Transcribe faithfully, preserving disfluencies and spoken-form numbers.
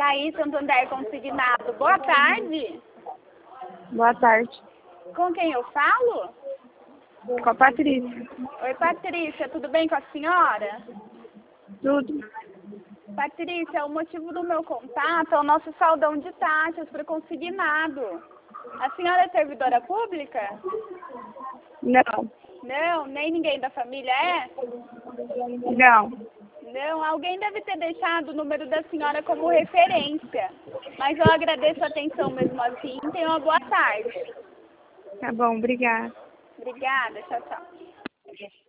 Itaí, Santander Consignado. Boa tarde. Boa tarde. Com quem eu falo? Com a Patrícia. Oi, Patrícia, tudo bem com a senhora? Tudo. Patrícia, o motivo do meu contato é o nosso saldão de taxas para consignado. A senhora é servidora pública? Não. Não, nem ninguém da família é? Não. Não, alguém deve ter deixado o número da senhora como referência. Mas eu agradeço a atenção mesmo assim. Tenha uma boa tarde. Tá bom, obrigada. Obrigada, tchau, tchau.